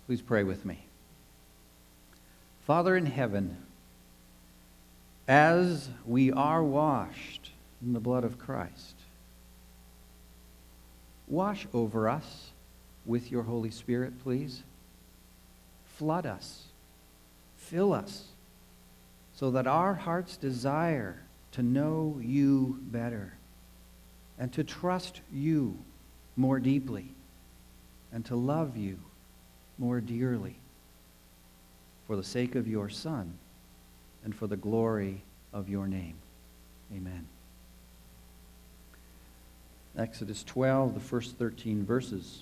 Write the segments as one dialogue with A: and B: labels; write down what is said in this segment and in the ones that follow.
A: Please pray with me. Father in heaven, as we are washed in the blood of Christ, wash over us with your Holy Spirit, please. Flood us, fill us, so that our hearts desire to know you better and to trust you more deeply and to love you more dearly for the sake of your Son and for the glory of your name. Amen. Exodus 12, the first 13 verses.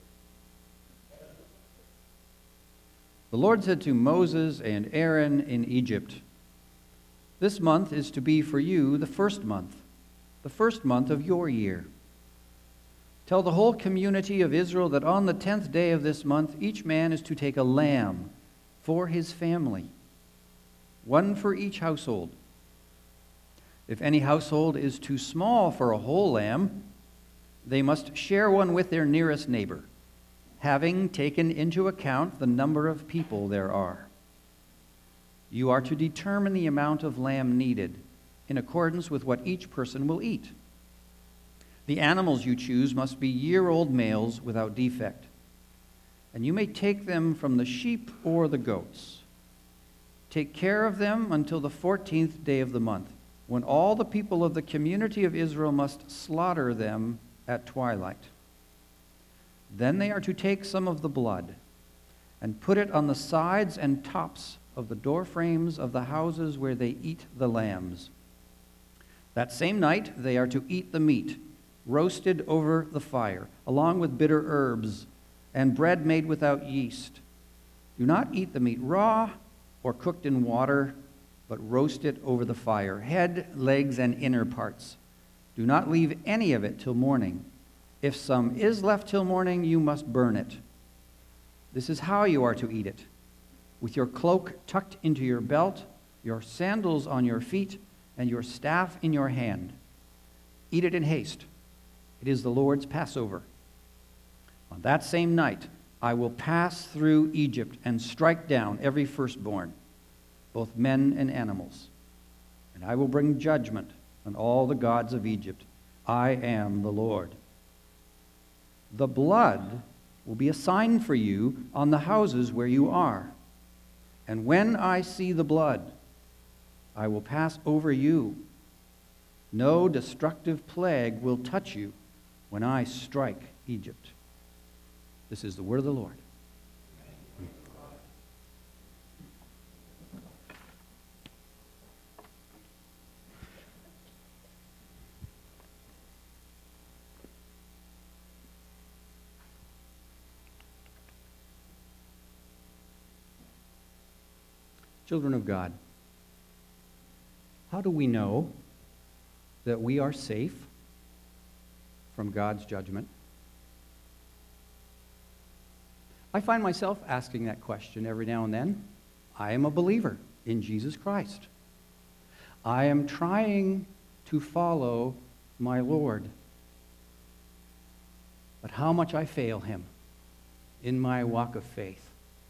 A: The Lord said to Moses and Aaron in Egypt, "This month is to be for you the first month of your year. Tell the whole community of Israel that on the 10th day of this month, each man is to take a lamb for his family, one for each household. If any household is too small for a whole lamb, they must share one with their nearest neighbor, having taken into account the number of people there are. You are to determine the amount of lamb needed in accordance with what each person will eat. The animals you choose must be year-old males without defect, and you may take them from the sheep or the goats. Take care of them until the 14th day of the month, when all the people of the community of Israel must slaughter them at twilight. Then they are to take some of the blood and put it on the sides and tops of the door frames of the houses where they eat the lambs. That same night they are to eat the meat, roasted over the fire, along with bitter herbs and bread made without yeast. Do not eat the meat raw or cooked in water, but roast it over the fire, head, legs, and inner parts. Do not leave any of it till morning. If some is left till morning, you must burn it. This is how you are to eat it: with your cloak tucked into your belt, your sandals on your feet, and your staff in your hand. Eat it in haste. It is the Lord's Passover. On that same night, I will pass through Egypt and strike down every firstborn, both men and animals. And I will bring judgment on all the gods of Egypt. I am the Lord. The blood will be a sign for you on the houses where you are. And when I see the blood, I will pass over you. No destructive plague will touch you when I strike Egypt." This is the word of the Lord. Children of God, how do we know that we are safe from God's judgment? I find myself asking that question every now and then. I am a believer in Jesus Christ. I am trying to follow my Lord. But how much I fail him in my walk of faith.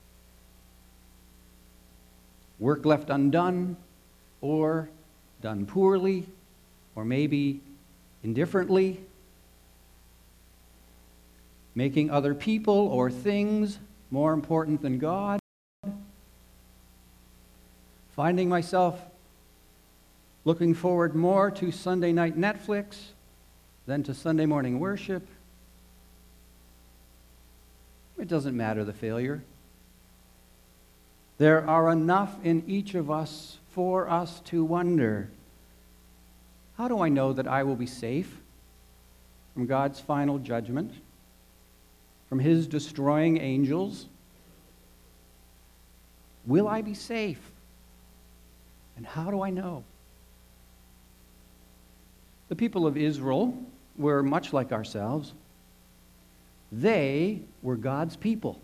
A: Work left undone, or done poorly, or maybe indifferently. Making other people or things more important than God. Finding myself looking forward more to Sunday night Netflix than to Sunday morning worship. It doesn't matter the failure. There are enough in each of us for us to wonder, how do I know that I will be safe from God's final judgment? From his destroying angels? Will I be safe? And how do I know? The people of Israel were much like ourselves. They were God's people.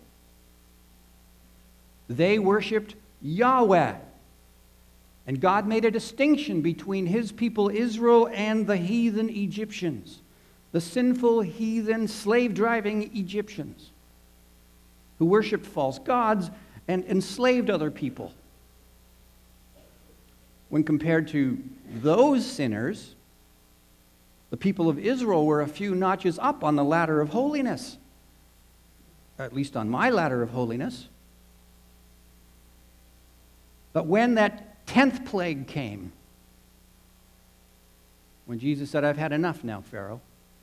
A: They worshiped Yahweh. And God made a distinction between his people Israel and the heathen Egyptians, the sinful, heathen, slave-driving Egyptians. who worshipped false gods and enslaved other people. When compared to those sinners, the people of Israel were a few notches up on the ladder of holiness, at least on my ladder of holiness. But when that 10th plague came, when Jesus said, "I've had enough now, Pharaoh.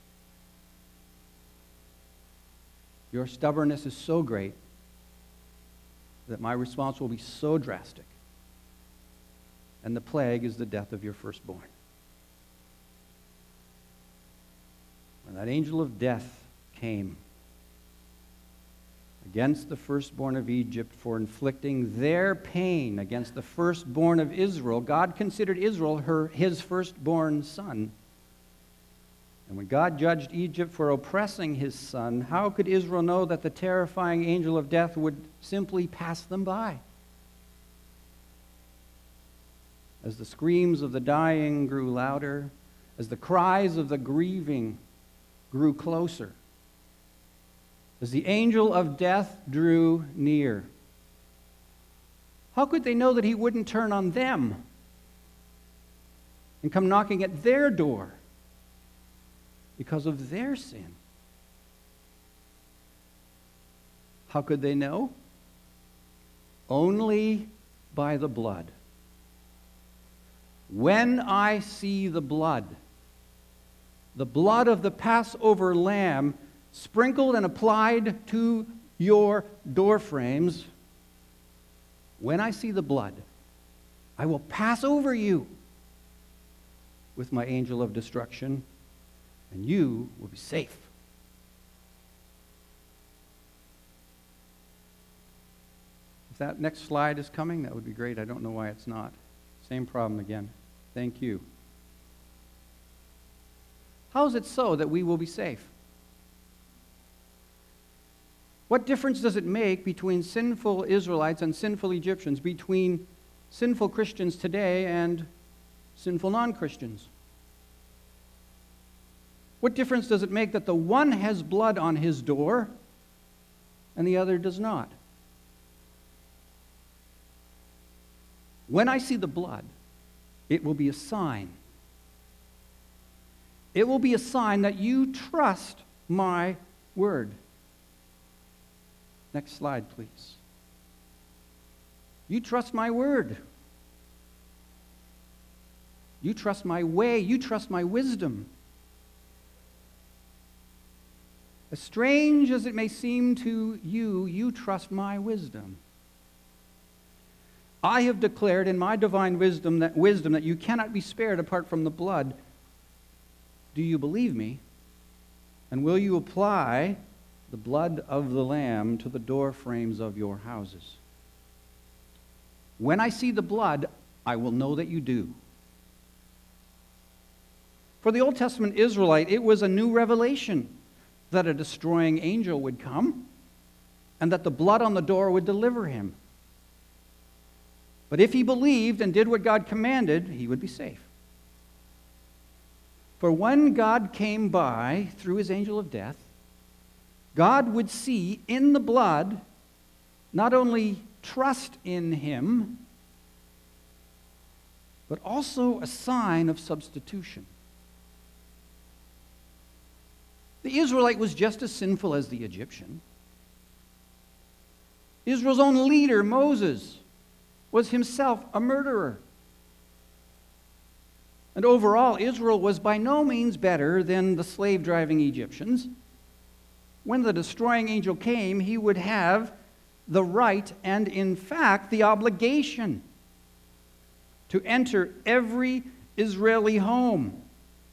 A: Your stubbornness is so great that my response will be so drastic. And the plague is the death of your firstborn." When that angel of death came against the firstborn of Egypt for inflicting their pain against the firstborn of Israel, God considered Israel his firstborn son. And when God judged Egypt for oppressing his son, how could Israel know that the terrifying angel of death would simply pass them by? As the screams of the dying grew louder, as the cries of the grieving grew closer, as the angel of death drew near, how could they know that he wouldn't turn on them and come knocking at their door because of their sin? How could they know? Only by the blood. When I see the blood of the Passover lamb sprinkled and applied to your doorframes, when I see the blood, I will pass over you with my angel of destruction, and you will be safe. If that next slide is coming, that would be great. I don't know why it's not. Same problem again. Thank you. How is it so that we will be safe? What difference does it make between sinful Israelites and sinful Egyptians, between sinful Christians today and sinful non-Christians? What difference does it make that the one has blood on his door and the other does not? When I see the blood, it will be a sign. It will be a sign that you trust my word. Next slide, please. You trust my word. You trust my way. You trust my wisdom. As strange as it may seem to you, you trust my wisdom. I have declared in my divine wisdom that you cannot be spared apart from the blood. Do you believe me? And will you apply the blood of the Lamb to the door frames of your houses? When I see the blood, I will know that you do. For the Old Testament Israelite, it was a new revelation that a destroying angel would come and that the blood on the door would deliver him. But if he believed and did what God commanded, he would be safe. For when God came by through his angel of death, God would see in the blood not only trust in him, but also a sign of substitution. The Israelite was just as sinful as the Egyptian. Israel's own leader, Moses, was himself a murderer. And overall, Israel was by no means better than the slave-driving Egyptians. When the destroying angel came, he would have the right and, in fact, the obligation to enter every Israeli home.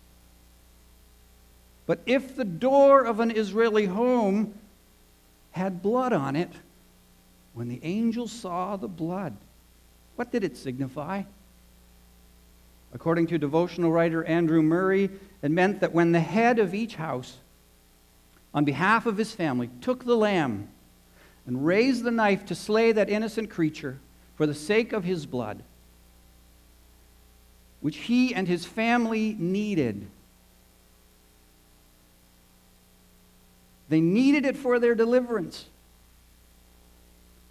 A: But if the door of an Israeli home had blood on it, when the angel saw the blood, what did it signify? According to devotional writer Andrew Murray, it meant that when the head of each house, on behalf of his family, took the lamb and raised the knife to slay that innocent creature for the sake of his blood, which he and his family needed. They needed it for their deliverance.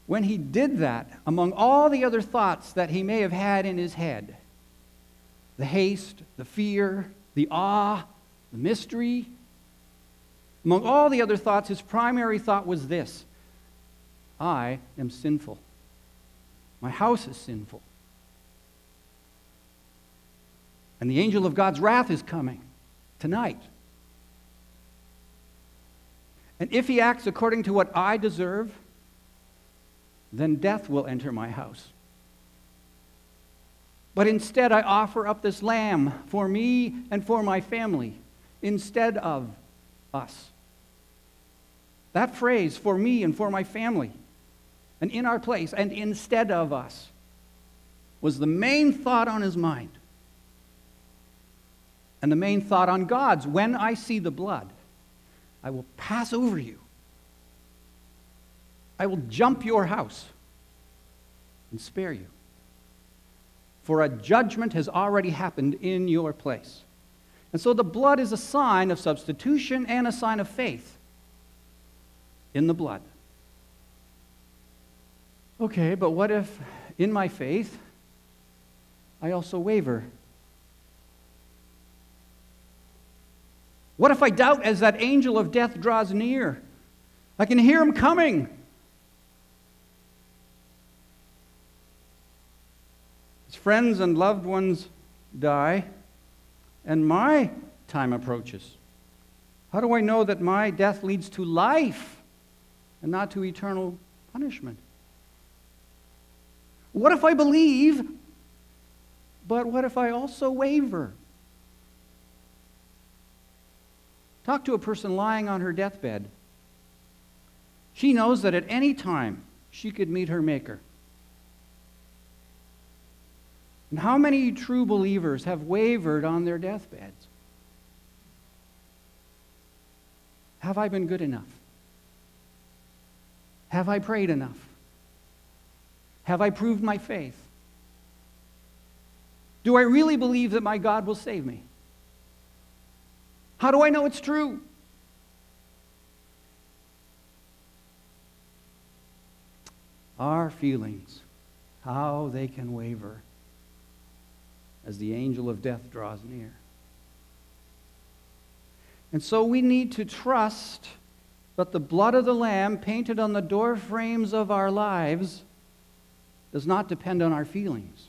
A: when he did that, among all the other thoughts that he may have had in his head, the haste, the fear, the awe, the mystery, among all the other thoughts, his primary thought was this: I am sinful. My house is sinful. And the angel of God's wrath is coming tonight. And if he acts according to what I deserve, then death will enter my house. But instead, I offer up this lamb for me and for my family instead of us. That phrase, for me and for my family, and in our place, and instead of us, was the main thought on his mind. And the main thought on God's: when I see the blood, I will pass over you. I will jump your house and spare you. For a judgment has already happened in your place. And so the blood is a sign of substitution and a sign of faith in the blood. Okay, but what if in my faith I also waver? What if I doubt as that angel of death draws near? I can hear him coming. His friends and loved ones die, and my time approaches. How do I know that my death leads to life and not to eternal punishment? What if I believe, but what if I also waver? Talk to a person lying on her deathbed. She knows that at any time she could meet her Maker. And how many true believers have wavered on their deathbeds? Have I been good enough? Have I prayed enough? Have I proved my faith? Do I really believe that my God will save me? How do I know it's true? Our feelings, how they can waver as the angel of death draws near. And so we need to trust that the blood of the Lamb painted on the door frames of our lives does not depend on our feelings,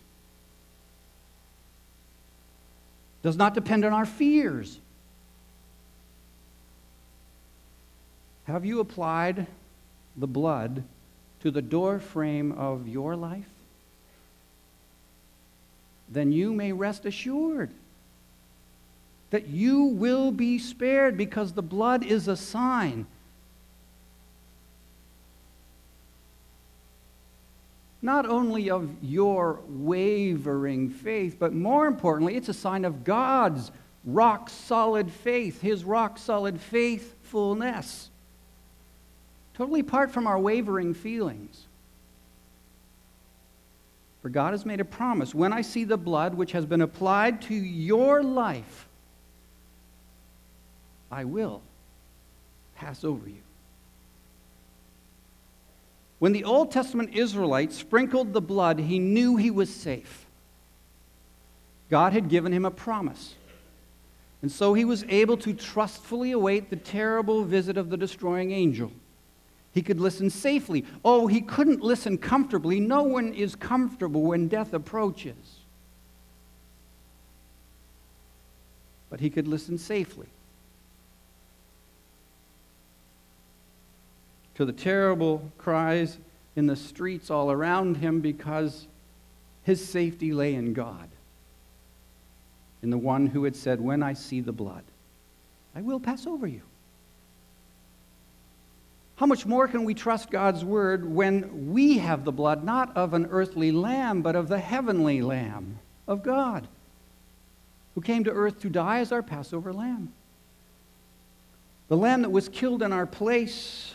A: does not depend on our fears. Have you applied the blood to the door frame of your life? Then you may rest assured that you will be spared, because the blood is a sign not only of your wavering faith, but more importantly, it's a sign of God's rock-solid faith, His rock-solid faithfulness. Totally apart from our wavering feelings. For God has made a promise: when I see the blood which has been applied to your life, I will pass over you. When the Old Testament Israelite sprinkled the blood, he knew he was safe. God had given him a promise. And so he was able to trustfully await the terrible visit of the destroying angel. He could listen safely. Oh, he couldn't listen comfortably. No one is comfortable when death approaches. But he could listen safely to the terrible cries in the streets all around him, because his safety lay in God, in the one who had said, when I see the blood, I will pass over you. How much more can we trust God's word when we have the blood, not of an earthly lamb, but of the heavenly Lamb of God, who came to earth to die as our Passover lamb? The lamb that was killed in our place.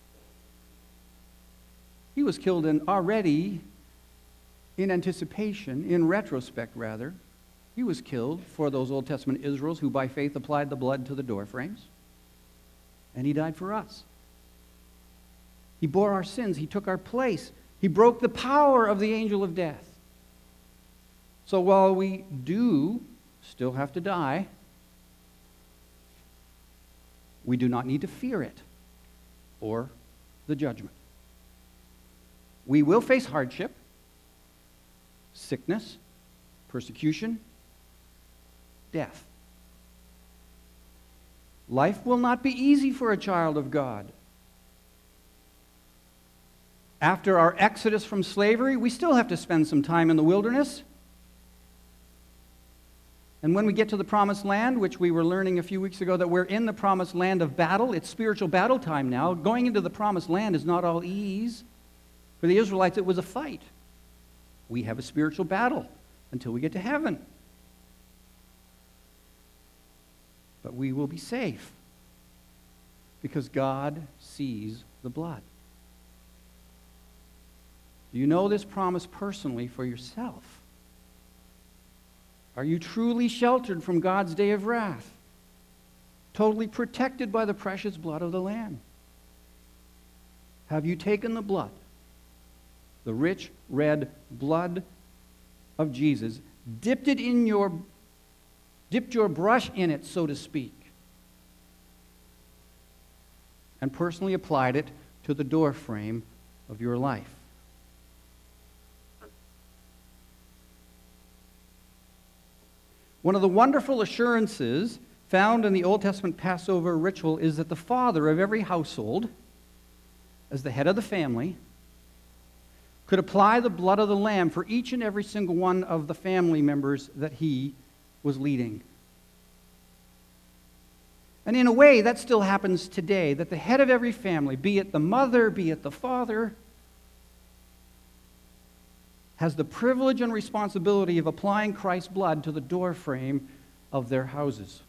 A: He was killed already in anticipation, in retrospect rather. He was killed for those Old Testament Israels who by faith applied the blood to the door frames. And he died for us. He bore our sins. He took our place. He broke the power of the angel of death. So while we do still have to die, we do not need to fear it or the judgment. We will face hardship, sickness, persecution, death. Life will not be easy for a child of God. After our exodus from slavery, we still have to spend some time in the wilderness. And when we get to the promised land, which we were learning a few weeks ago that we're in the promised land of battle, it's spiritual battle time now. Going into the promised land is not all ease. For the Israelites, it was a fight. We have a spiritual battle until we get to heaven. But we will be safe because God sees the blood. Do you know this promise personally for yourself? Are you truly sheltered from God's day of wrath? Totally protected by the precious blood of the Lamb? Have you taken the blood, the rich red blood of Jesus, dipped your brush in it, so to speak, and personally applied it to the doorframe of your life? One of the wonderful assurances found in the Old Testament Passover ritual is that the father of every household, as the head of the family, could apply the blood of the lamb for each and every single one of the family members that he was leading. And in a way, that still happens today, that the head of every family, be it the mother, be it the father, has the privilege and responsibility of applying Christ's blood to the doorframe of their houses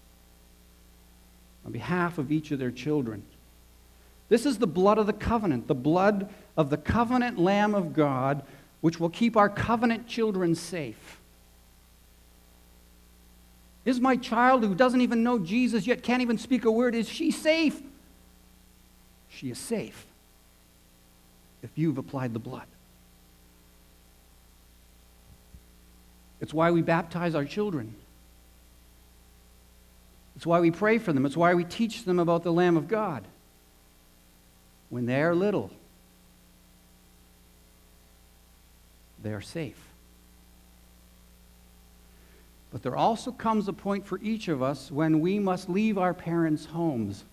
A: on behalf of each of their children. This is the blood of the covenant, the blood of the covenant Lamb of God, which will keep our covenant children safe. Is my child who doesn't even know Jesus yet can't even speak a word, is she safe? She is safe if you've applied the blood. It's why we baptize our children. It's why we pray for them. It's why we teach them about the Lamb of God. When they are little, they are safe. But there also comes a point for each of us when we must leave our parents' homes.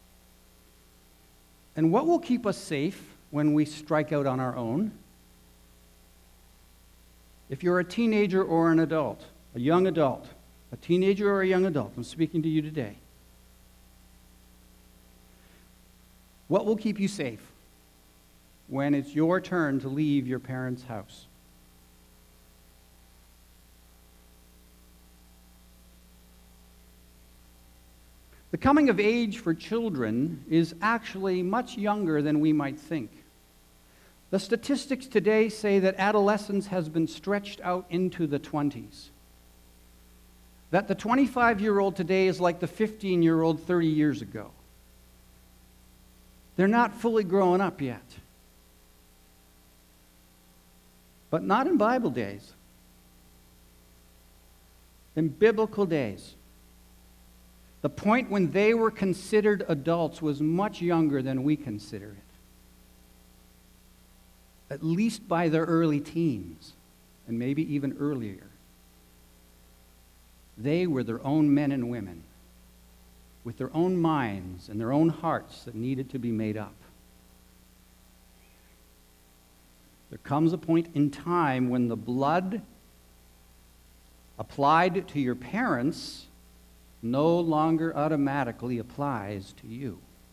A: And what will keep us safe when we strike out on our own? If you're a teenager or an adult, a young adult, a teenager or a young adult, I'm speaking to you today. What will keep you safe when it's your turn to leave your parents' house? The coming of age for children is actually much younger than we might think. The statistics today say that adolescence has been stretched out into the 20s. That the 25-year-old today is like the 15-year-old 30 years ago. They're not fully grown up yet. But not in Bible days. In biblical days. The point when they were considered adults was much younger than we consider it. At least by their early teens, and maybe even earlier. They were their own men and women, with their own minds and their own hearts that needed to be made up. There comes a point in time when the blood applied to your parents no longer automatically applies to you.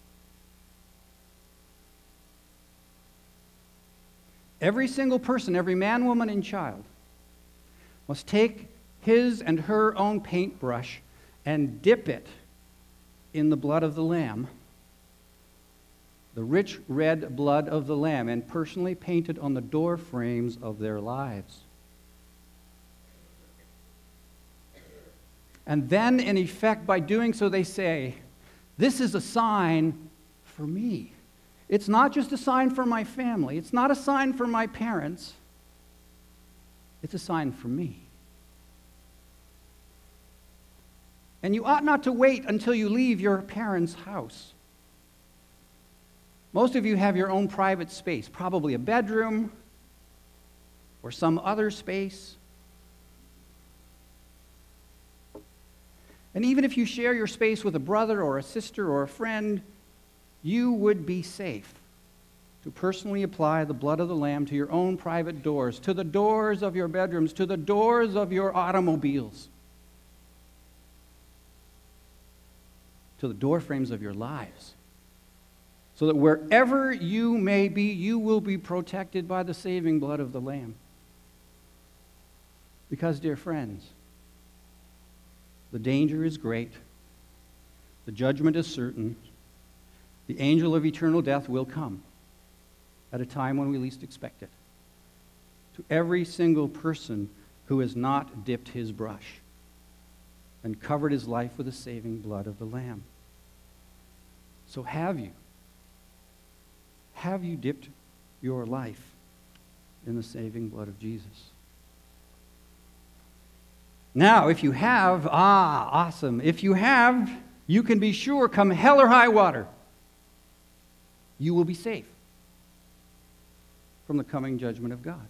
A: Every single person, every man, woman, and child must take his and her own paintbrush and dip it in the blood of the Lamb, the rich red blood of the Lamb, and personally paint it on the door frames of their lives. And then, in effect, by doing so, they say, "This is a sign for me. It's not just a sign for my family. It's not a sign for my parents. It's a sign for me. And you ought not to wait until you leave your parents' house. Most of you have your own private space, probably a bedroom or some other space. And even if you share your space with a brother or a sister or a friend, you would be safe to personally apply the blood of the Lamb to your own private doors, to the doors of your bedrooms, to the doors of your automobiles, to the door frames of your lives, so that wherever you may be, you will be protected by the saving blood of the Lamb. Because, dear friends, the danger is great, the judgment is certain, the angel of eternal death will come at a time when we least expect it, to every single person who has not dipped his brush and covered his life with the saving blood of the Lamb. So have you dipped your life in the saving blood of Jesus? Now, if you have, awesome. If you have, you can be sure, come hell or high water, you will be safe from the coming judgment of God.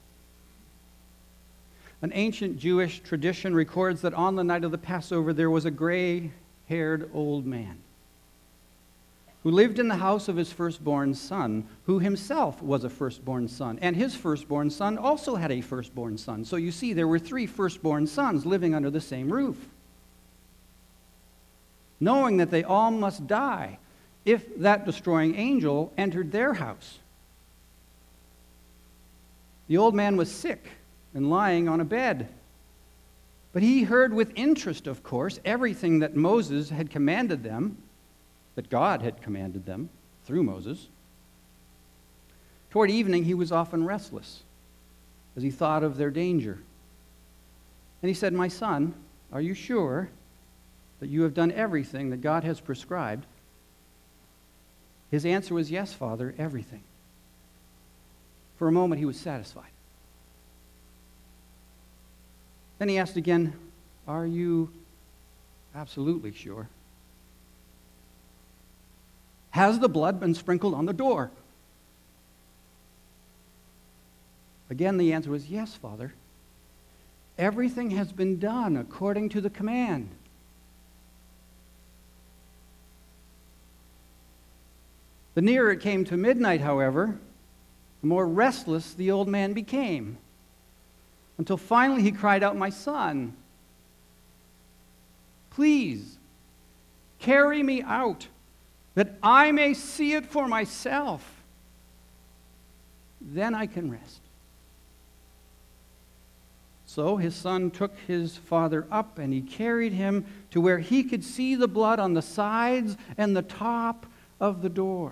A: An ancient Jewish tradition records that on the night of the Passover, there was a gray-haired old man who lived in the house of his firstborn son, who himself was a firstborn son. And his firstborn son also had a firstborn son. So you see, there were 3 firstborn sons living under the same roof, knowing that they all must die if that destroying angel entered their house. The old man was sick and lying on a bed. But he heard with interest, of course, everything that Moses had commanded them, that God had commanded them through Moses. Toward evening, he was often restless as he thought of their danger. And he said, "My son, are you sure that you have done everything that God has prescribed?" His answer was, "Yes, Father, everything." For a moment, he was satisfied. Then he asked again, "Are you absolutely sure? Has the blood been sprinkled on the door?" Again, the answer was, "Yes, Father. Everything has been done according to the command." The nearer it came to midnight, however, the more restless the old man became, until finally he cried out, "My son, please carry me out, that I may see it for myself. Then I can rest." So his son took his father up, and he carried him to where he could see the blood on the sides and the top of the door.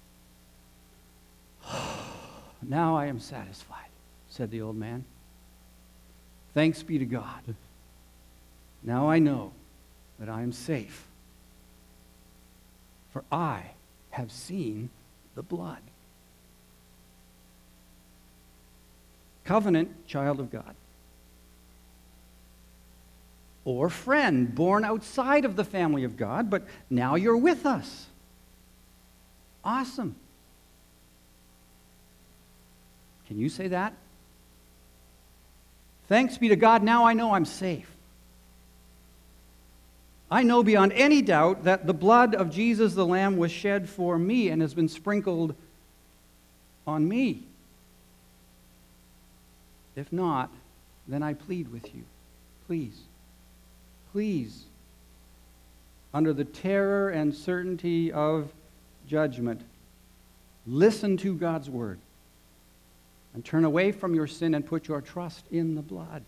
A: "Now I am satisfied," said the old man. "Thanks be to God. Now I know that I am safe, for I have seen the blood." Covenant child of God, or friend born outside of the family of God, but now you're with us. Awesome. Can you say that? Thanks be to God, now I know I'm safe. I know beyond any doubt that the blood of Jesus the Lamb was shed for me and has been sprinkled on me. If not, then I plead with you. Please, please, under the terror and certainty of judgment, listen to God's word and turn away from your sin and put your trust in the blood.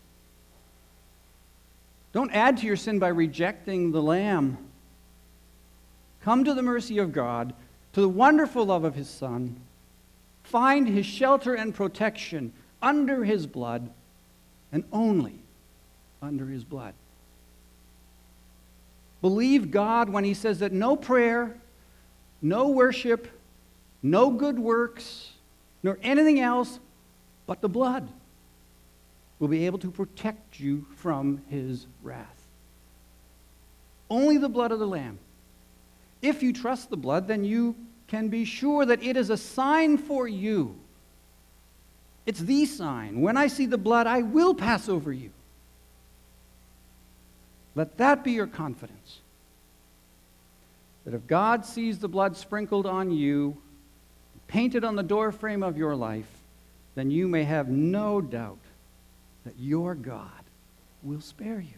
A: Don't add to your sin by rejecting the Lamb. Come to the mercy of God, to the wonderful love of His Son. Find His shelter and protection under His blood, and only under His blood. Believe God when He says that no prayer, no worship,
B: no good works, nor anything else but the blood will be able to protect you from his wrath. Only the blood of the Lamb. If you trust the blood, then you can be sure that it is a sign for you. It's the sign. When I see the blood, I will pass over you. Let that be your confidence. That if God sees the blood sprinkled on you, painted on the doorframe of your life, then you may have no doubt that your God will spare you.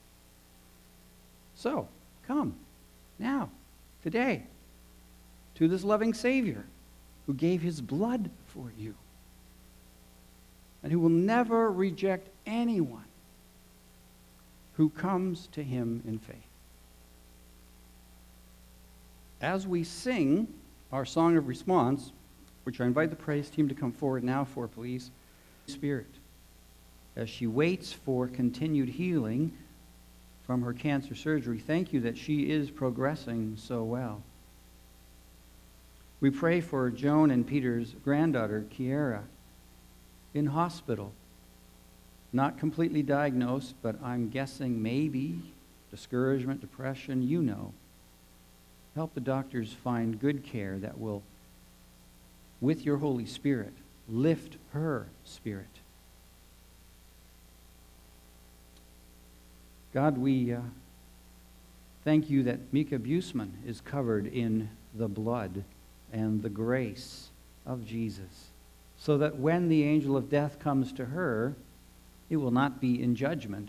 B: So, come now, today, to this loving Savior who gave his blood for you and who will never reject anyone who comes to him in faith. As we sing our song of response, which I invite the praise team to come forward now for, please, Spirit, as she waits for continued healing from her cancer surgery, thank you that she is progressing so well. We pray for Joan and Peter's granddaughter, Kiara, in hospital. Not completely diagnosed, but I'm guessing maybe discouragement, depression, you know. Help the doctors find good care that will, with your Holy Spirit, lift her spirit. God, we thank you that Mika Buseman is covered in the blood and the grace of Jesus, so that when the angel of death comes to her, it will not be in judgment.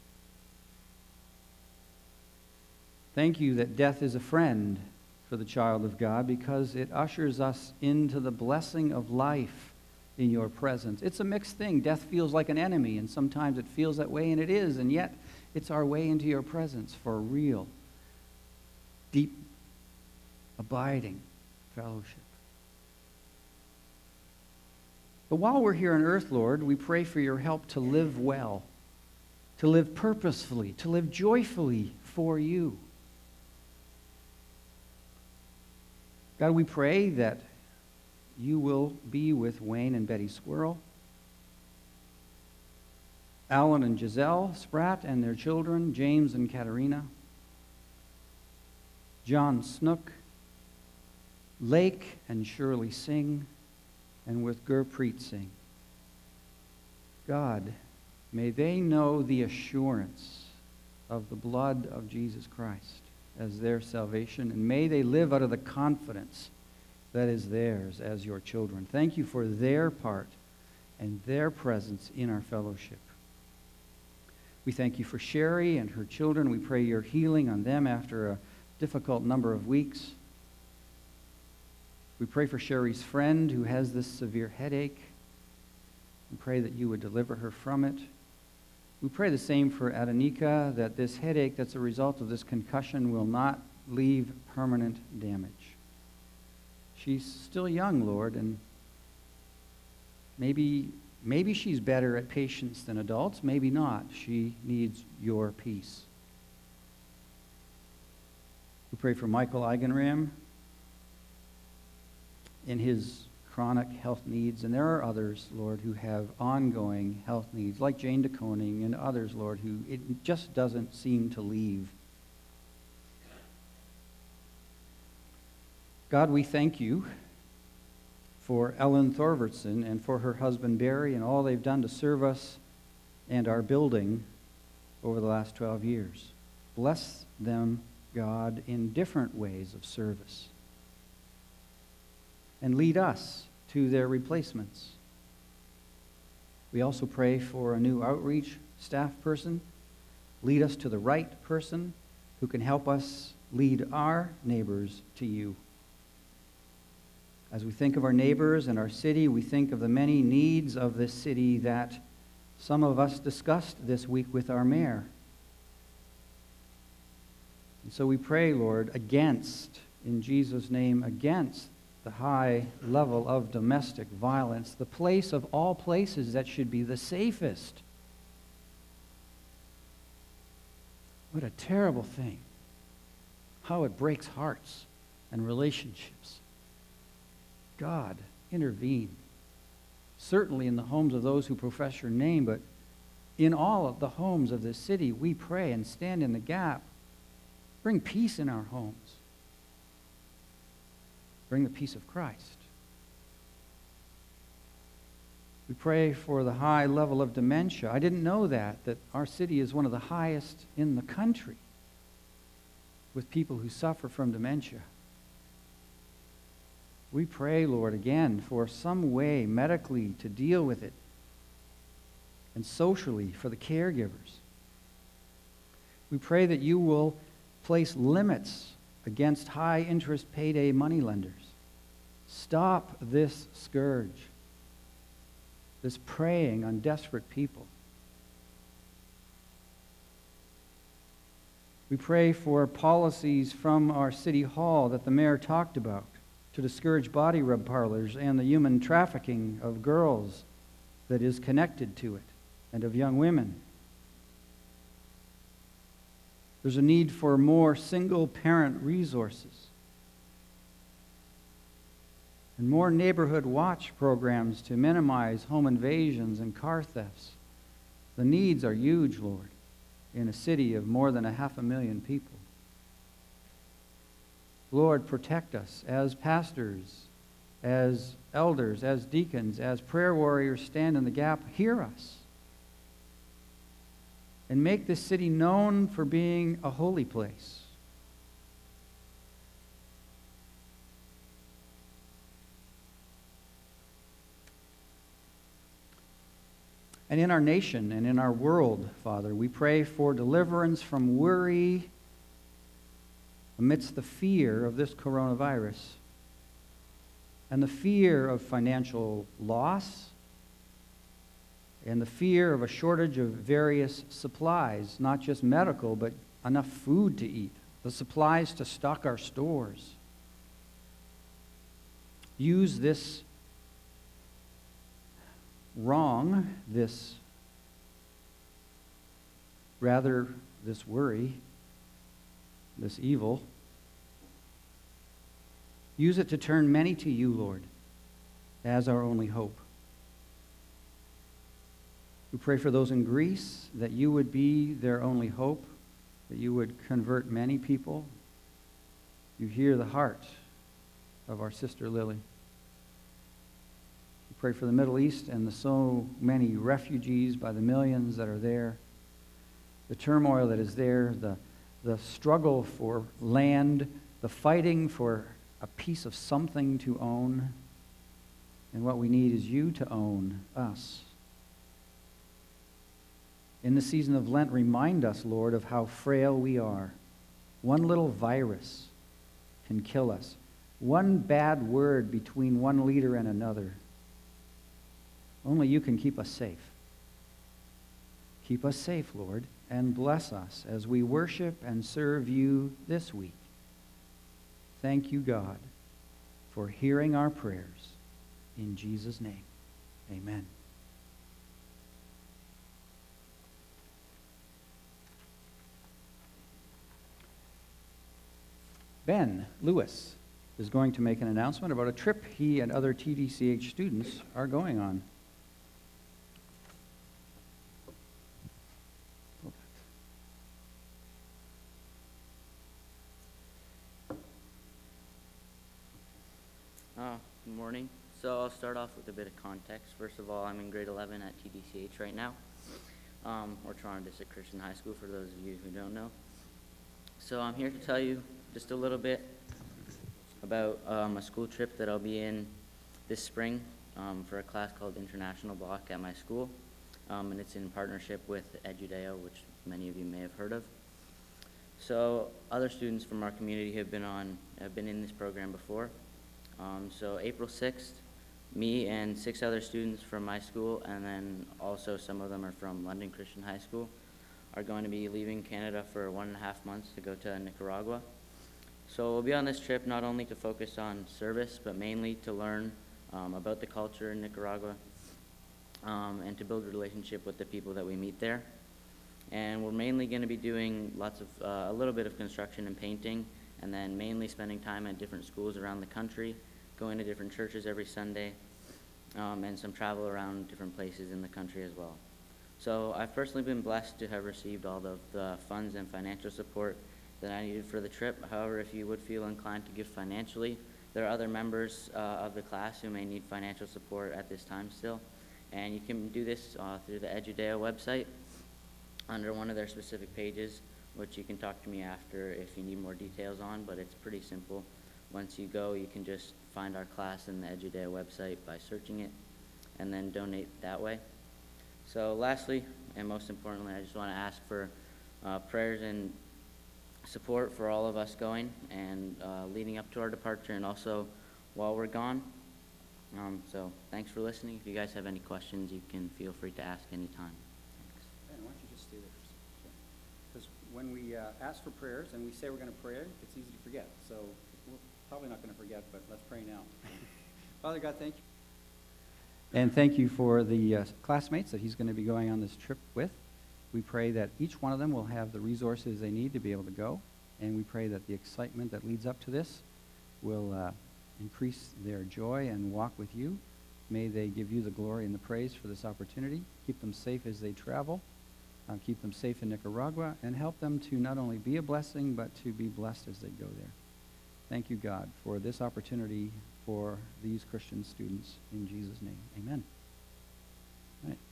B: Thank you that death is a friend for the child of God because it ushers us into the blessing of life in your presence. It's a mixed thing. Death feels like an enemy, and sometimes it feels that way, and it is, and yet it's our way into your presence for real, deep, abiding fellowship. But while we're here on earth, Lord, we pray for your help to live well, to live purposefully, to live joyfully for you. God, we pray that you will be with Wayne and Betty Squirrel, Alan and Giselle Spratt and their children, James and Katerina, John Snook, Lake and Shirley Singh, and with Gurpreet Singh. God, may they know the assurance of the blood of Jesus Christ as their salvation, and may they live out of the confidence that is theirs as your children. Thank you for their part and their presence in our fellowship. We thank you for Sherry and her children. We pray your healing on them after a difficult number of weeks. We pray for Sherry's friend who has this severe headache. We pray that you would deliver her from it. We pray the same for Adonika, that this headache that's a result of this concussion will not leave permanent damage. She's still young, Lord, and maybe she's better at patience than adults. Maybe not. She needs your peace. We pray for Michael Eigenram in his chronic health needs, and there are others, Lord, who have ongoing health needs, like Jane DeConing and others, Lord, who it just doesn't seem to leave. God, we thank you for Ellen Thorvartson and for her husband Barry and all they've done to serve us and our building over the last 12 years. Bless them, God, in different ways of service. And lead us to their replacements. We also pray for a new outreach staff person. Lead us to the right person who can help us lead our neighbors to you. As we think of our neighbors and our city, we think of the many needs of this city that some of us discussed this week with our mayor. And so we pray, Lord, in Jesus' name, against the high level of domestic violence, the place of all places that should be the safest. What a terrible thing. How it breaks hearts and relationships. God, intervene. Certainly in the homes of those who profess your name, but in all of the homes of this city, we pray and stand in the gap. Bring peace in our homes. Bring the peace of Christ. We pray for the high level of dementia. I didn't know that our city is one of the highest in the country with people who suffer from dementia. We pray, Lord, again, for some way medically to deal with it and socially for the caregivers. We pray that you will place limits against high-interest payday moneylenders. Stop this scourge, this preying on desperate people. We pray for policies from our city hall that the mayor talked about to discourage body rub parlors and the human trafficking of girls that is connected to it and of young women. There's a need for more single-parent resources and more neighborhood watch programs to minimize home invasions and car thefts. The needs are huge, Lord, in a city of more than 500,000 people. Lord, protect us as pastors, as elders, as deacons, as prayer warriors stand in the gap. Hear us. And make this city known for being a holy place. And in our nation and in our world, Father, we pray for deliverance from worry amidst the fear of this coronavirus and the fear of financial loss and the fear of a shortage of various supplies, not just medical, but enough food to eat, the supplies to stock our stores. Use this this worry, this evil. Use it to turn many to you, Lord, as our only hope. We pray for those in Greece, that you would be their only hope, that you would convert many people. You hear the heart of our sister Lily. We pray for the Middle East and the so many refugees by the millions that are there, the turmoil that is there, the struggle for land, the fighting for a piece of something to own. And what we need is you to own us. In the season of Lent, remind us, Lord, of how frail we are. One little virus can kill us. One bad word between one leader and another. Only you can keep us safe. Keep us safe, Lord, and bless us as we worship and serve you this week. Thank you, God, for hearing our prayers. In Jesus' name, amen. Ben Lewis is going to make an announcement about a trip he and other TDCH students are going on.
C: Good morning. So I'll start off with a bit of context. First of all, I'm in grade 11 at TDCH right now, or Toronto District Christian High School for those of you who don't know. So I'm here to tell you just a little bit about a school trip that I'll be in this spring for a class called International Block at my school, and it's in partnership with Edudeo, which many of you may have heard of. So other students from our community have been in this program before. So April 6th, me and 6 other students from my school, and then also some of them are from London Christian High School, are going to be leaving Canada for 1.5 months to go to Nicaragua. So we'll be on this trip not only to focus on service, but mainly to learn about the culture in Nicaragua and to build a relationship with the people that we meet there. And we're mainly going to be doing a little bit of construction and painting, and then mainly spending time at different schools around the country going to different churches every Sunday, and some travel around different places in the country as well. So I've personally been blessed to have received all of the funds and financial support that I needed for the trip. However, if you would feel inclined to give financially, there are other members of the class who may need financial support at this time still. And you can do this through the Edudeo website under one of their specific pages, which you can talk to me after if you need more details on, but it's pretty simple. Once you go, you can just find our class in the Edudeo website by searching it and then donate that way. So lastly, and most importantly, I just want to ask for prayers and support for all of us going and leading up to our departure and also while we're gone. So thanks for listening. If you guys have any questions, you can feel free to ask anytime. Thanks.
B: Ben, why don't you just stay there? Because when we ask for prayers and we say we're going to pray, it's easy to forget. So we're probably not going to forget, but let's pray now. Father God, thank you. And thank you for the classmates that he's going to be going on this trip with. We pray that each one of them will have the resources they need to be able to go. And we pray that the excitement that leads up to this will increase their joy and walk with you. May they give you the glory and the praise for this opportunity. Keep them safe as they travel. Keep them safe in Nicaragua, and help them to not only be a blessing, but to be blessed as they go there. Thank you, God, for this opportunity for these Christian students. In Jesus' name, amen. All right.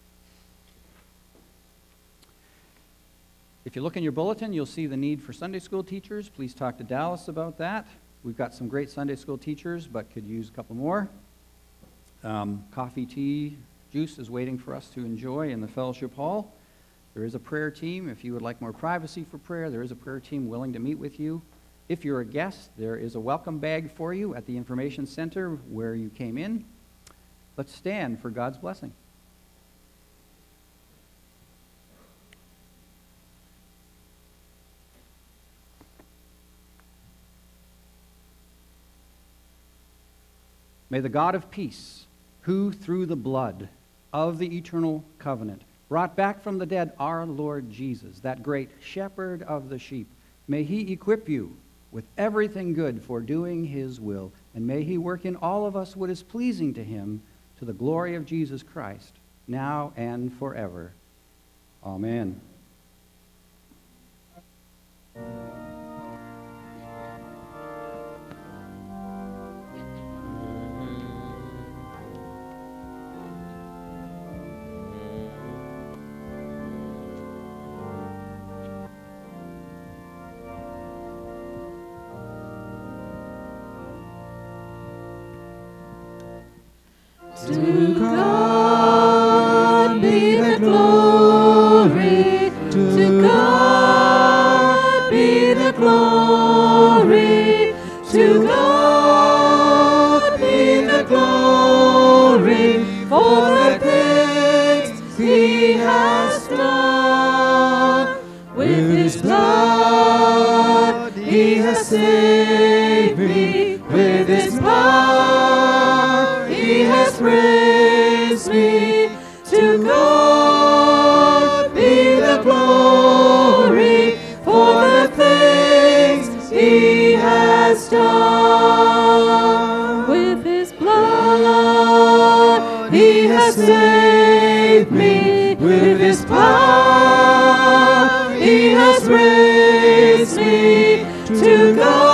B: If you look in your bulletin, you'll see the need for Sunday school teachers. Please talk to Dallas about that. We've got some great Sunday school teachers, but could use a couple more. Coffee, tea, juice is waiting for us to enjoy in the fellowship hall. There is a prayer team. If you would like more privacy for prayer, there is a prayer team willing to meet with you. If you're a guest, there is a welcome bag for you at the information center where you came in. Let's stand for God's blessing. May the God of peace, who through the blood of the eternal covenant brought back from the dead our Lord Jesus, that great shepherd of the sheep, may he equip you with everything good for doing his will, and may he work in all of us what is pleasing to him, to the glory of Jesus Christ, now and forever. Amen.
D: To God be the glory, to God be the glory, to God be the glory for the things he has done. With his blood he has saved me, with his blood he has raised me. To God be the glory for the things he has done. With his blood he has saved me, with his blood he has raised me. To God